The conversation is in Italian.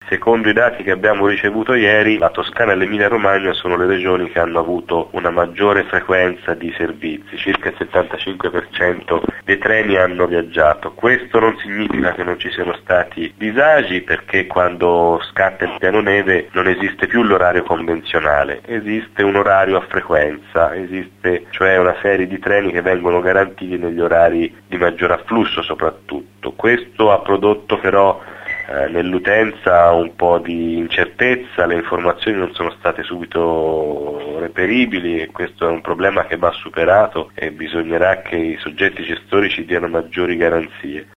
Secondo i dati che abbiamo ricevuto ieri, la Toscana e l'Emilia-Romagna sono le regioni che hanno avuto una maggiore frequenza di servizi, circa il 75% dei treni hanno viaggiato. Questo non significa che non ci siano stati disagi, perché quando scatta il piano neve non esiste più l'orario convenzionale, esiste un orario a frequenza, esiste cioè una serie di treni che vengono garantiti negli orari di maggior afflusso soprattutto. Questo ha prodotto però nell'utenza un po' di incertezza, le informazioni non sono state subito reperibili e questo è un problema che va superato e bisognerà che i soggetti gestori ci diano maggiori garanzie.